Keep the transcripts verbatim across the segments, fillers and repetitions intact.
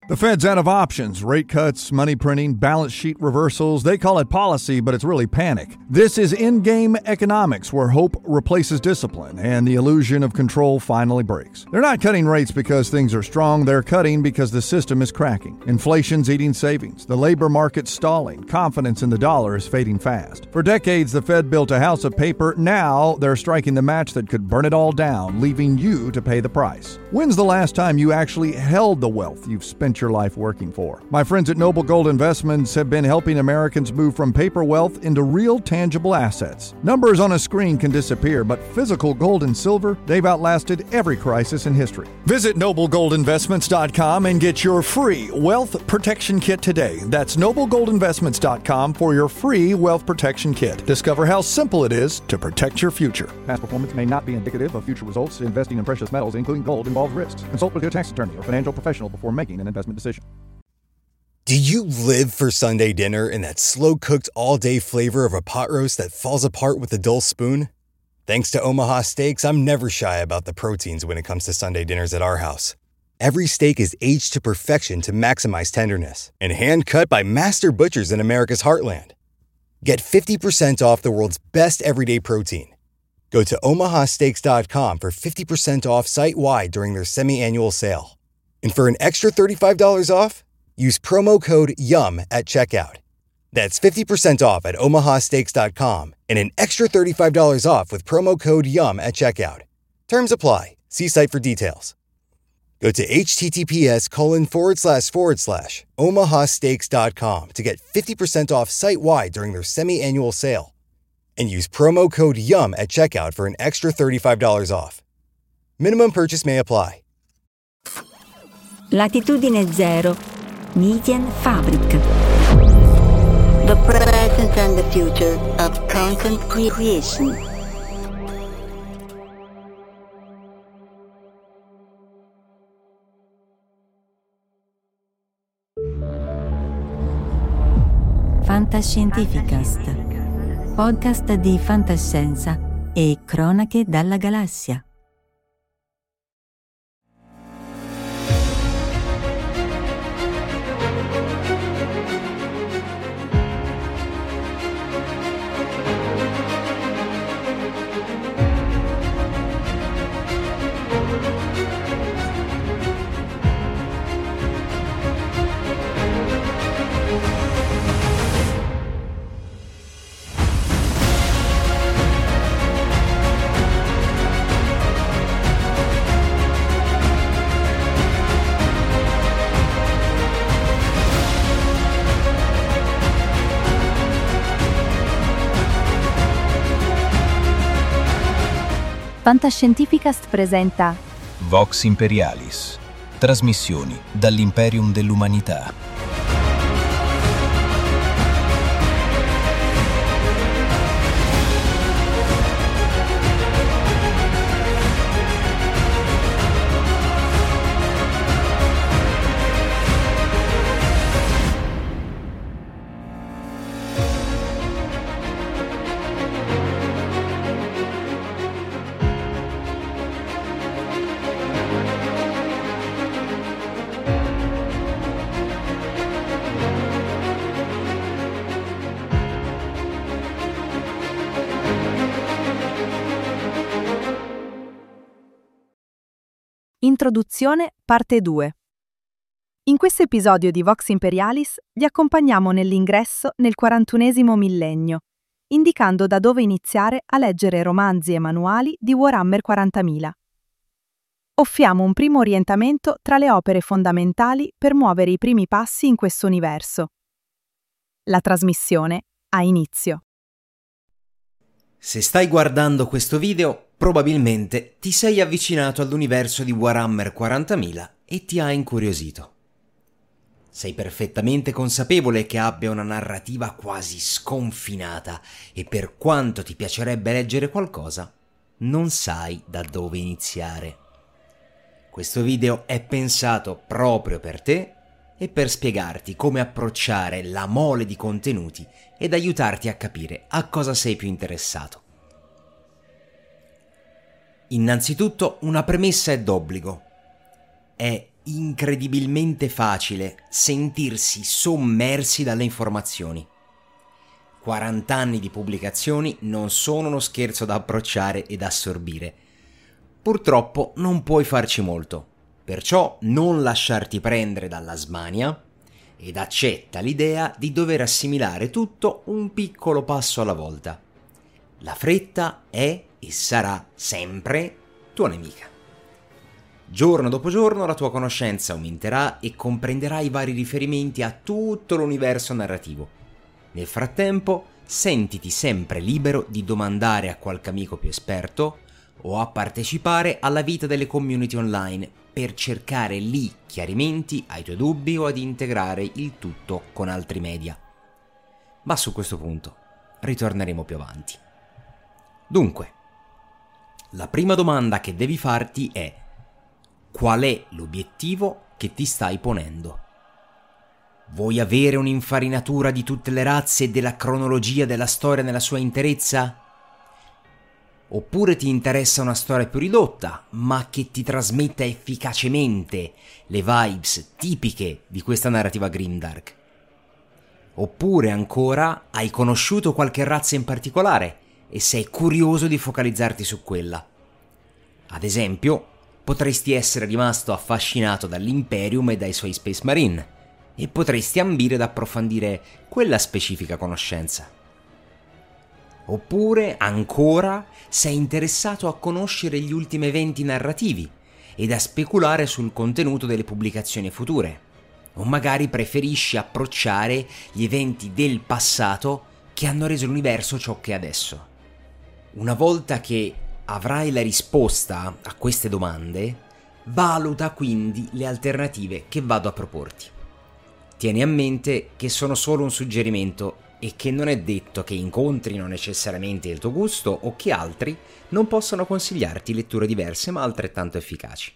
The Fed's out of options. Rate cuts, money printing, balance sheet reversals. They call it policy, but it's really panic. This is in-game economics, where hope replaces discipline and the illusion of control finally breaks. They're not cutting rates because things are strong. They're cutting because the system is cracking. Inflation's eating savings. The labor market's stalling. Confidence in the dollar is fading fast. For decades, the Fed built a house of paper. Now they're striking the match that could burn it all down, leaving you to pay the price. When's the last time you actually held the wealth you've spent your life working for? My friends at Noble Gold Investments have been helping Americans move from paper wealth into real tangible assets. Numbers on a screen can disappear, but physical gold and silver, they've outlasted every crisis in history. Visit noble gold investments dot com and get your free wealth protection kit today. That's noble gold investments dot com for your free wealth protection kit. Discover how simple it is to protect your future. Past performance may not be indicative of future results. Investing in precious metals, including gold, involves risks. Consult with your tax attorney or financial professional before making an investment decision. Do you live for Sunday dinner and that slow-cooked all-day flavor of a pot roast that falls apart with a dull spoon? Thanks to Omaha Steaks, I'm never shy about the proteins when it comes to Sunday dinners at our house. Every steak is aged to perfection to maximize tenderness and hand-cut by master butchers in America's heartland. Get fifty percent off the world's best everyday protein. Go to omaha steaks dot com for fifty percent off site-wide during their semi-annual sale. And for an extra thirty-five dollars off, use promo code YUM at checkout. That's fifty percent off at omaha steaks dot com and an extra thirty-five dollars off with promo code YUM at checkout. Terms apply. See site for details. Go to https colon forward slash forward slash omaha steaks dot com to get fifty percent off site-wide during their semi-annual sale. And use promo code YUM at checkout for an extra thirty-five dollars off. Minimum purchase may apply. Latitudine Zero, Median Fabric. The present and the future of content creation. Fantascientificast, podcast di fantascienza e cronache dalla galassia. Fantascientificast presenta Vox Imperialis, trasmissioni dall'Imperium dell'Umanità. Introduzione parte due. In questo episodio di Vox Imperialis vi accompagniamo nell'ingresso nel quarantunesimo millennio, indicando da dove iniziare a leggere romanzi e manuali di Warhammer quarantamila. Offriamo un primo orientamento tra le opere fondamentali per muovere i primi passi in questo universo. La trasmissione ha inizio. Se stai guardando questo video, probabilmente ti sei avvicinato all'universo di Warhammer quarantamila e ti ha incuriosito. Sei perfettamente consapevole che abbia una narrativa quasi sconfinata e per quanto ti piacerebbe leggere qualcosa, non sai da dove iniziare. Questo video è pensato proprio per te e per spiegarti come approcciare la mole di contenuti ed aiutarti a capire a cosa sei più interessato. Innanzitutto una premessa è d'obbligo. È incredibilmente facile sentirsi sommersi dalle informazioni. quaranta anni di pubblicazioni non sono uno scherzo da approcciare ed assorbire. Purtroppo non puoi farci molto, perciò non lasciarti prendere dalla smania ed accetta l'idea di dover assimilare tutto un piccolo passo alla volta. La fretta è e sarà sempre tua nemica. Giorno dopo giorno la tua conoscenza aumenterà e comprenderai vari riferimenti a tutto l'universo narrativo. Nel frattempo, sentiti sempre libero di domandare a qualche amico più esperto o a partecipare alla vita delle community online per cercare lì chiarimenti ai tuoi dubbi o ad integrare il tutto con altri media. Ma su questo punto ritorneremo più avanti. Dunque, la prima domanda che devi farti è: qual è l'obiettivo che ti stai ponendo? Vuoi avere un'infarinatura di tutte le razze e della cronologia della storia nella sua interezza? Oppure ti interessa una storia più ridotta, ma che ti trasmetta efficacemente le vibes tipiche di questa narrativa grimdark? Oppure ancora hai conosciuto qualche razza in particolare e sei curioso di focalizzarti su quella? Ad esempio, potresti essere rimasto affascinato dall'Imperium e dai suoi Space Marine, e potresti ambire ad approfondire quella specifica conoscenza. Oppure, ancora, sei interessato a conoscere gli ultimi eventi narrativi ed a speculare sul contenuto delle pubblicazioni future, o magari preferisci approcciare gli eventi del passato che hanno reso l'universo ciò che è adesso. Una volta che avrai la risposta a queste domande, valuta quindi le alternative che vado a proporti. Tieni a mente che sono solo un suggerimento e che non è detto che incontrino necessariamente il tuo gusto o che altri non possano consigliarti letture diverse ma altrettanto efficaci.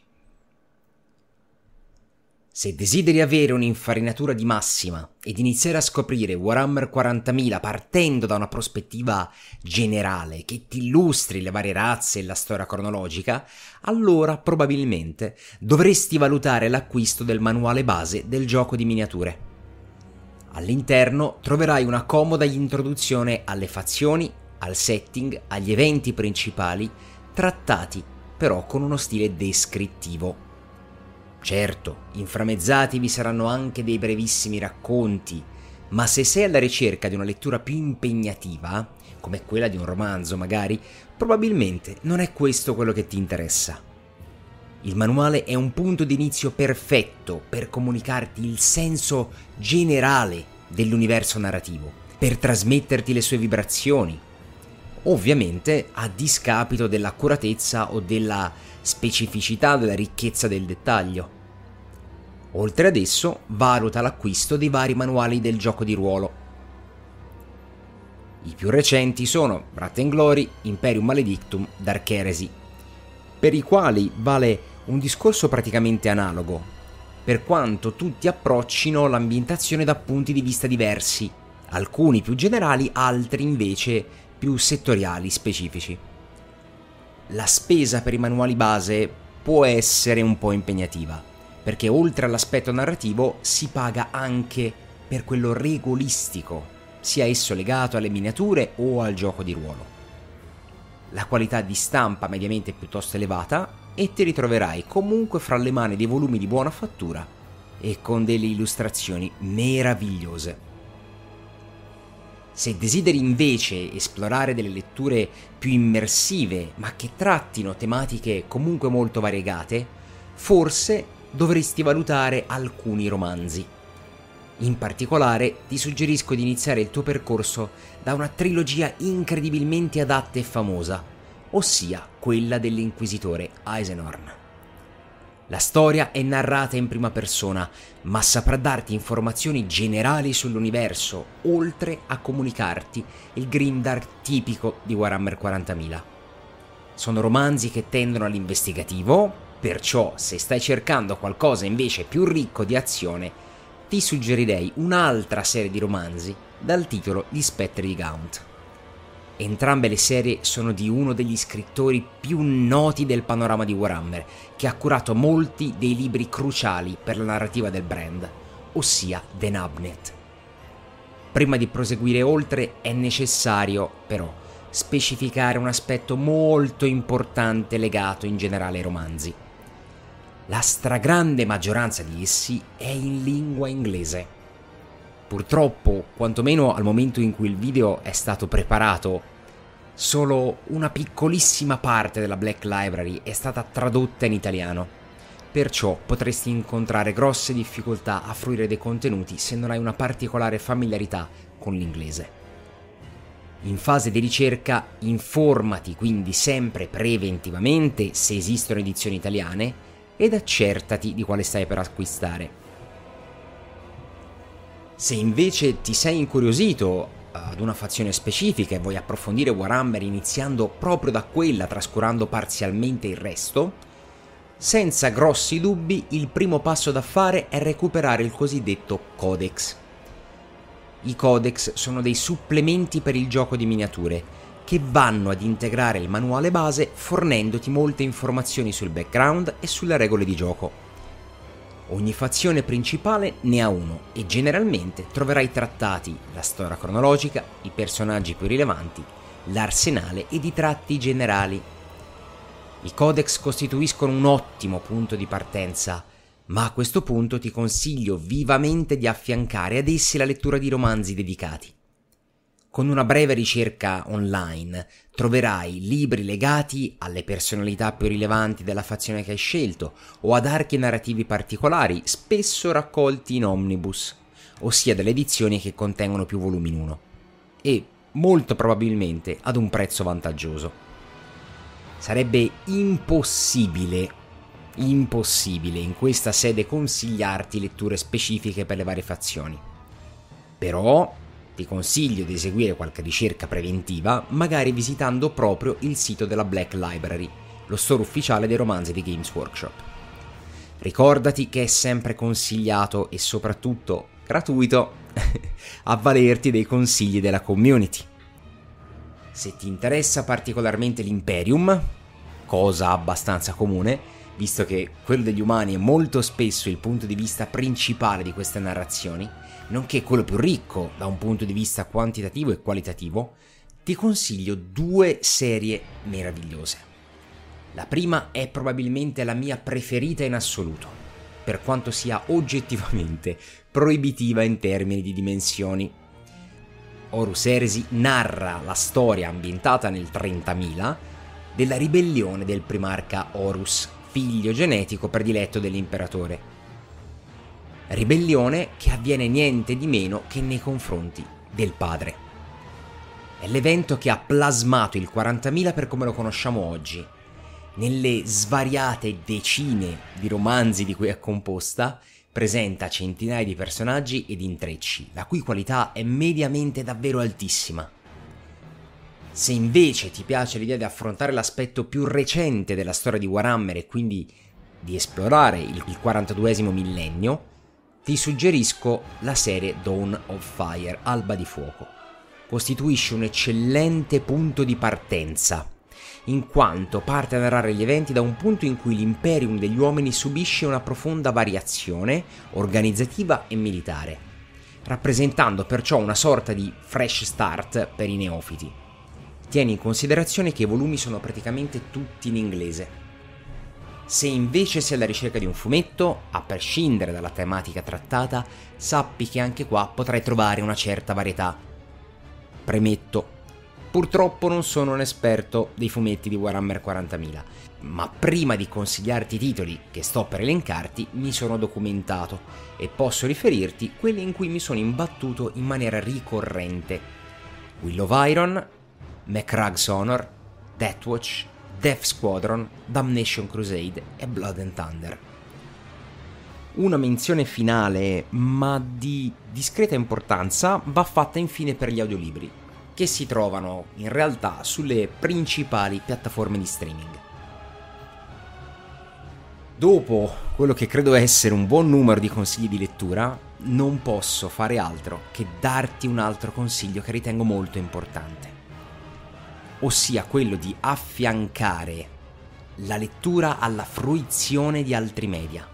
Se desideri avere un'infarinatura di massima ed iniziare a scoprire Warhammer quarantamila partendo da una prospettiva generale che ti illustri le varie razze e la storia cronologica, allora probabilmente dovresti valutare l'acquisto del manuale base del gioco di miniature. All'interno troverai una comoda introduzione alle fazioni, al setting, agli eventi principali, trattati però con uno stile descrittivo. Certo, inframmezzati vi saranno anche dei brevissimi racconti, ma se sei alla ricerca di una lettura più impegnativa, come quella di un romanzo magari, probabilmente non è questo quello che ti interessa. Il manuale è un punto di inizio perfetto per comunicarti il senso generale dell'universo narrativo, per trasmetterti le sue vibrazioni, ovviamente a discapito dell'accuratezza o della specificità, della ricchezza del dettaglio. Oltre ad esso, valuta l'acquisto dei vari manuali del gioco di ruolo. I più recenti sono Wrath and Glory, Imperium Maledictum, Dark Heresy, per i quali vale un discorso praticamente analogo, per quanto tutti approccino l'ambientazione da punti di vista diversi, alcuni più generali, altri invece più settoriali specifici. La spesa per i manuali base può essere un po' impegnativa, perché oltre all'aspetto narrativo si paga anche per quello regolistico, sia esso legato alle miniature o al gioco di ruolo. La qualità di stampa mediamente è piuttosto elevata e ti ritroverai comunque fra le mani dei volumi di buona fattura e con delle illustrazioni meravigliose. Se desideri invece esplorare delle letture più immersive, ma che trattino tematiche comunque molto variegate, forse dovresti valutare alcuni romanzi. In particolare ti suggerisco di iniziare il tuo percorso da una trilogia incredibilmente adatta e famosa, ossia quella dell'inquisitore Eisenhorn. La storia è narrata in prima persona, ma saprà darti informazioni generali sull'universo, oltre a comunicarti il grimdark tipico di Warhammer quarantamila. Sono romanzi che tendono all'investigativo, perciò se stai cercando qualcosa invece più ricco di azione, ti suggerirei un'altra serie di romanzi dal titolo Gli Spettri di Gaunt. Entrambe le serie sono di uno degli scrittori più noti del panorama di Warhammer, che ha curato molti dei libri cruciali per la narrativa del brand, ossia The Nabnet. Prima di proseguire oltre è necessario, però, specificare un aspetto molto importante legato in generale ai romanzi. La stragrande maggioranza di essi è in lingua inglese. Purtroppo, quantomeno al momento in cui il video è stato preparato, solo una piccolissima parte della Black Library è stata tradotta in italiano. Perciò potresti incontrare grosse difficoltà a fruire dei contenuti se non hai una particolare familiarità con l'inglese. In fase di ricerca, informati quindi sempre preventivamente se esistono edizioni italiane ed accertati di quale stai per acquistare. Se invece ti sei incuriosito ad una fazione specifica e vuoi approfondire Warhammer iniziando proprio da quella, trascurando parzialmente il resto, senza grossi dubbi il primo passo da fare è recuperare il cosiddetto Codex. I Codex sono dei supplementi per il gioco di miniature che vanno ad integrare il manuale base fornendoti molte informazioni sul background e sulle regole di gioco. Ogni fazione principale ne ha uno e generalmente troverai trattati la storia cronologica, i personaggi più rilevanti, l'arsenale ed i tratti generali. I Codex costituiscono un ottimo punto di partenza, ma a questo punto ti consiglio vivamente di affiancare ad essi la lettura di romanzi dedicati. Con una breve ricerca online troverai libri legati alle personalità più rilevanti della fazione che hai scelto o ad archi narrativi particolari, spesso raccolti in omnibus, ossia delle edizioni che contengono più volumi in uno, e molto probabilmente ad un prezzo vantaggioso. Sarebbe impossibile, impossibile in questa sede consigliarti letture specifiche per le varie fazioni. Però ti consiglio di eseguire qualche ricerca preventiva, magari visitando proprio il sito della Black Library, lo store ufficiale dei romanzi di Games Workshop. Ricordati che è sempre consigliato e soprattutto gratuito avvalerti dei consigli della community. Se ti interessa particolarmente l'Imperium, cosa abbastanza comune, visto che quello degli umani è molto spesso il punto di vista principale di queste narrazioni, nonché quello più ricco da un punto di vista quantitativo e qualitativo, ti consiglio due serie meravigliose. La prima è probabilmente la mia preferita in assoluto, per quanto sia oggettivamente proibitiva in termini di dimensioni. Horus Heresy narra la storia ambientata nel trentamila della ribellione del primarca Horus, figlio genetico prediletto dell'imperatore. Ribellione che avviene niente di meno che nei confronti del padre. È l'evento che ha plasmato il quarantamila per come lo conosciamo oggi. Nelle svariate decine di romanzi di cui è composta, presenta centinaia di personaggi ed intrecci, la cui qualità è mediamente davvero altissima. Se invece ti piace l'idea di affrontare l'aspetto più recente della storia di Warhammer e quindi di esplorare il quarantaduesimo millennio, ti suggerisco la serie Dawn of Fire, Alba di Fuoco. Costituisce un eccellente punto di partenza, in quanto parte a narrare gli eventi da un punto in cui l'Imperium degli uomini subisce una profonda variazione organizzativa e militare, rappresentando perciò una sorta di fresh start per i neofiti. Tieni in considerazione che i volumi sono praticamente tutti in inglese. Se invece sei alla ricerca di un fumetto, a prescindere dalla tematica trattata, sappi che anche qua potrai trovare una certa varietà. Premetto, purtroppo non sono un esperto dei fumetti di Warhammer quarantamila, ma prima di consigliarti i titoli che sto per elencarti mi sono documentato e posso riferirti quelli in cui mi sono imbattuto in maniera ricorrente: Will of Iron, Macragge's Honor, Deathwatch, Death Squadron, Damnation Crusade e Blood and Thunder. Una menzione finale, ma di discreta importanza, va fatta infine per gli audiolibri, che si trovano in realtà sulle principali piattaforme di streaming. Dopo quello che credo essere un buon numero di consigli di lettura, non posso fare altro che darti un altro consiglio che ritengo molto importante. ossia quello di affiancare la lettura alla fruizione di altri media.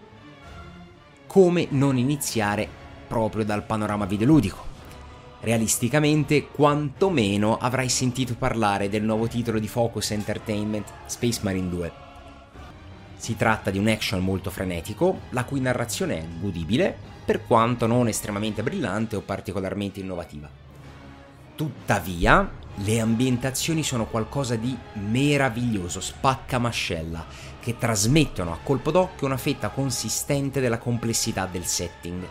Come non iniziare proprio dal panorama videoludico? Realisticamente, quantomeno avrai sentito parlare del nuovo titolo di Focus Entertainment, Space Marine due. Si tratta di un action molto frenetico, la cui narrazione è godibile, per quanto non estremamente brillante o particolarmente innovativa. Tuttavia, le ambientazioni sono qualcosa di meraviglioso, spaccamascella, che trasmettono a colpo d'occhio una fetta consistente della complessità del setting.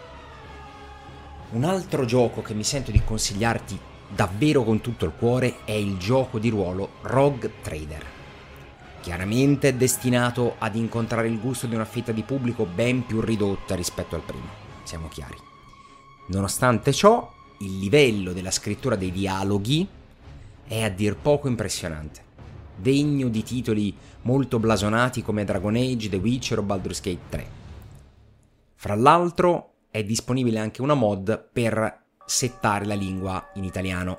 Un altro gioco che mi sento di consigliarti davvero con tutto il cuore è il gioco di ruolo Rogue Trader. Chiaramente è destinato ad incontrare il gusto di una fetta di pubblico ben più ridotta rispetto al primo, siamo chiari. Nonostante ciò, il livello della scrittura dei dialoghi è a dir poco impressionante, degno di titoli molto blasonati come Dragon Age, The Witcher o Baldur's Gate tre. Fra l'altro è disponibile anche una mod per settare la lingua in italiano.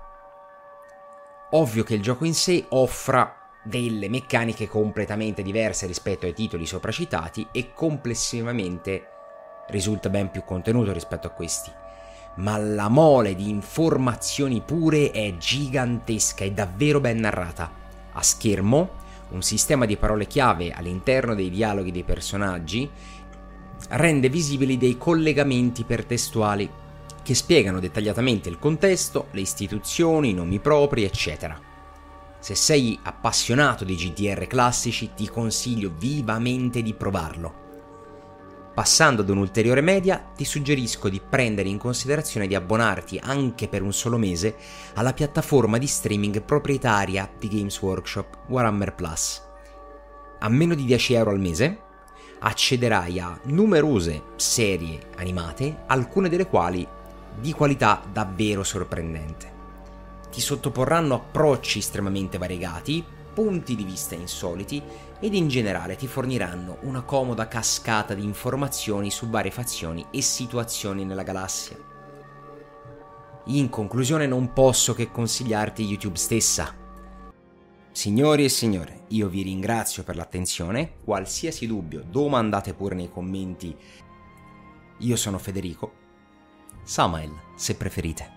Ovvio che il gioco in sé offra delle meccaniche completamente diverse rispetto ai titoli sopracitati e complessivamente risulta ben più contenuto rispetto a questi, ma la mole di informazioni pure è gigantesca e davvero ben narrata. A schermo, un sistema di parole chiave all'interno dei dialoghi dei personaggi rende visibili dei collegamenti ipertestuali che spiegano dettagliatamente il contesto, le istituzioni, i nomi propri, eccetera. Se sei appassionato di G D R classici, ti consiglio vivamente di provarlo. Passando ad un'ulteriore media, ti suggerisco di prendere in considerazione di abbonarti anche per un solo mese alla piattaforma di streaming proprietaria di Games Workshop, Warhammer Plus. A meno di dieci euro al mese accederai a numerose serie animate, alcune delle quali di qualità davvero sorprendente. Ti sottoporranno approcci estremamente variegati, punti di vista insoliti ed in generale ti forniranno una comoda cascata di informazioni su varie fazioni e situazioni nella galassia. In conclusione, non posso che consigliarti YouTube stessa. Signori e signore, io vi ringrazio per l'attenzione, qualsiasi dubbio domandate pure nei commenti. Io sono Federico, Samael se preferite.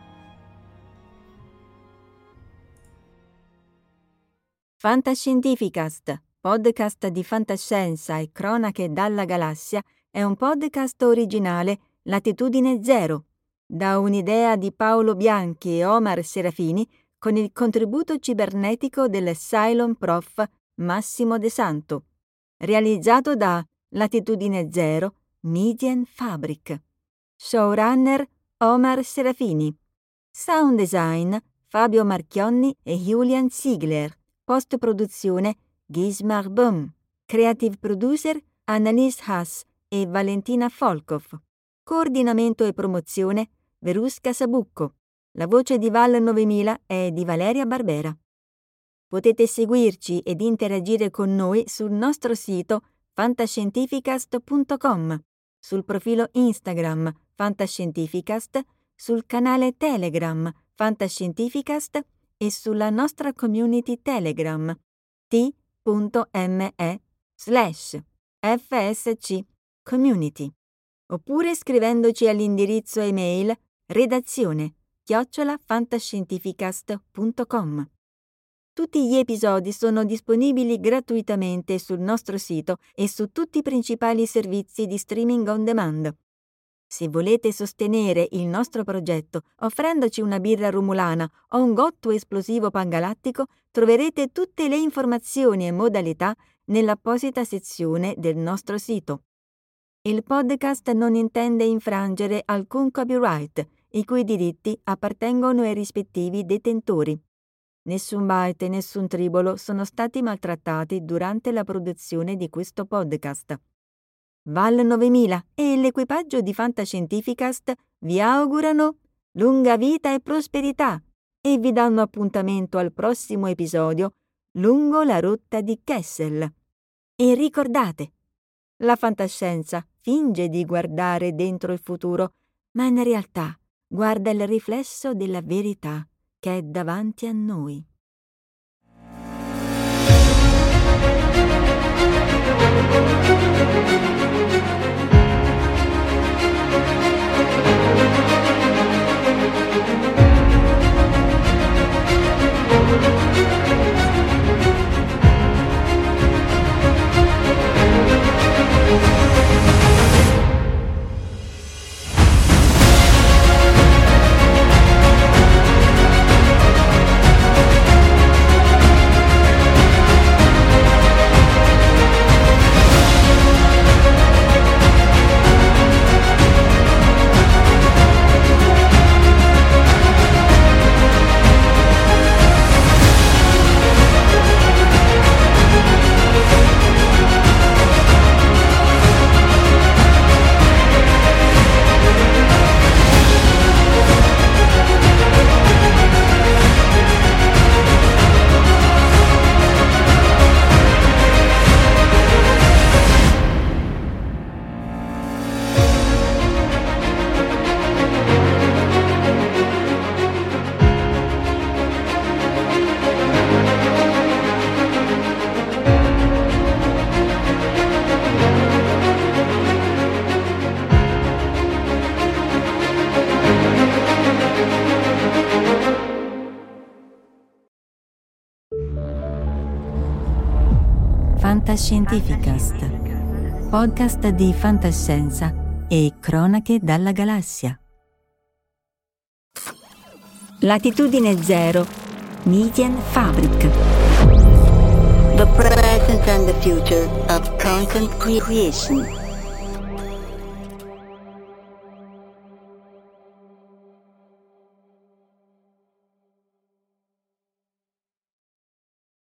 Fantascientificast, podcast di fantascienza e cronache dalla galassia, è un podcast originale Latitudine Zero, da un'idea di Paolo Bianchi e Omar Serafini, con il contributo cibernetico del Cylon Prof Massimo De Santo, realizzato da Latitudine Zero Median Fabric. Showrunner Omar Serafini. Sound design Fabio Marchionni e Julian Ziegler. Post-produzione Gismar Böhm. Creative producer Annalise Haas e Valentina Folkov. Coordinamento e promozione Verusca Sabucco. La voce di Val novemila è di Valeria Barbera. Potete seguirci ed interagire con noi sul nostro sito fantascientificast punto com, sul profilo Instagram Fantascientificast, sul canale Telegram Fantascientificast e sulla nostra community Telegram t.me slash fsc community, oppure scrivendoci all'indirizzo email redazione chiocciola fantascientificast punto com. Tutti gli episodi sono disponibili gratuitamente sul nostro sito e su tutti i principali servizi di streaming on demand. Se volete sostenere il nostro progetto offrendoci una birra rumulana o un gotto esplosivo pangalattico, troverete tutte le informazioni e modalità nell'apposita sezione del nostro sito. Il podcast non intende infrangere alcun copyright, i cui diritti appartengono ai rispettivi detentori. Nessun byte e nessun tribolo sono stati maltrattati durante la produzione di questo podcast. Val novemila e l'equipaggio di Fantascientificast vi augurano lunga vita e prosperità e vi danno appuntamento al prossimo episodio lungo la rotta di Kessel. E ricordate, la fantascienza finge di guardare dentro il futuro, ma in realtà guarda il riflesso della verità che è davanti a noi. Fantascientificast, podcast di fantascienza e cronache dalla galassia. Latitudine zero, Median Fabric. The present and the future of content creation.